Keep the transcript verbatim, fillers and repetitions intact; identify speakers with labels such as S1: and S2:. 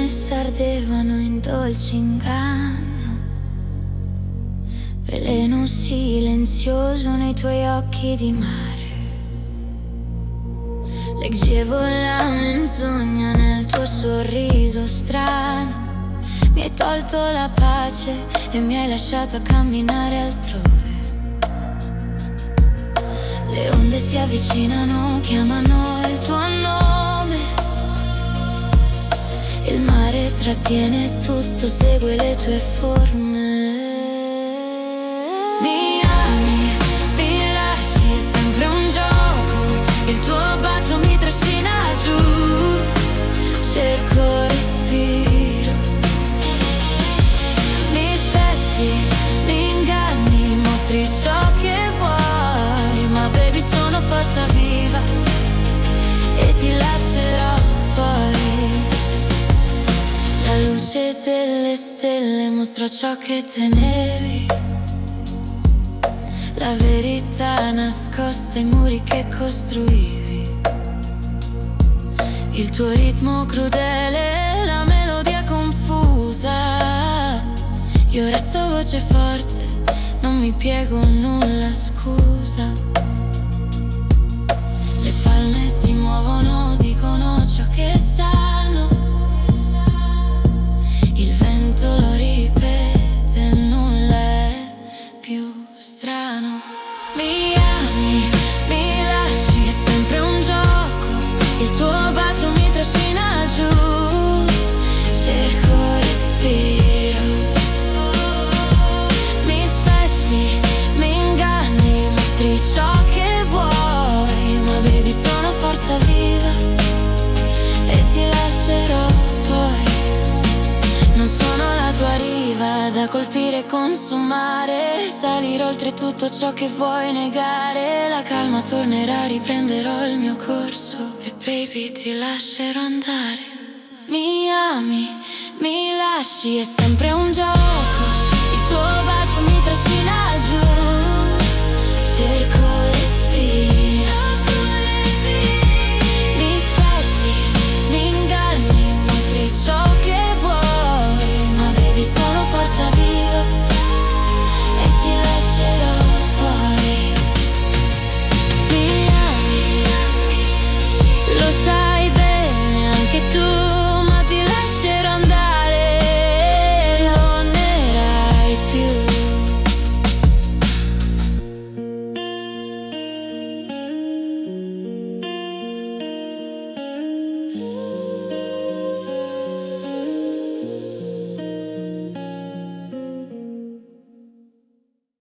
S1: promesse ardevano in dolce inganno, veleno silenzioso nei tuoi occhi di mare. Leggevo la menzogna nel tuo sorriso strano, mi hai tolto la pace e mi hai lasciato a camminare altrove. Le onde si avvicinano, chiamano il tuo nome, il mare trattiene tutto, segue le tue forme. Mi ami, mi lasci, è sempre un gioco, il tuo bacio mi trascina giù, cerco respiro. Mi spezzi, mi inganni, mostri ciò che vuoi, ma baby sono forza viva e ti lascerò poi. La luce delle stelle mostra ciò che tenevi, la verità nascosta ai muri che costruivi. Il tuo ritmo crudele, la melodia confusa. Io resto voce forte, non mi piego, nulla scusa. Le palme si muovono, dicono ciò che sanno. Il vento lo ripete, nulla è più strano. Mi ami, mi lasci, è sempre un gioco, il tuo bacio mi trascina giù, cerco respiro. Mi spezzi, mi inganni, mostri ciò che vuoi, ma baby sono forza viva e ti lascerò poi. Non sono la tua riva da colpire e consumare, salirò oltre tutto ciò che vuoi negare. La calma tornerà, riprenderò il mio corso e baby ti lascerò andare. Mi ami, mi lasci, è sempre un gioco,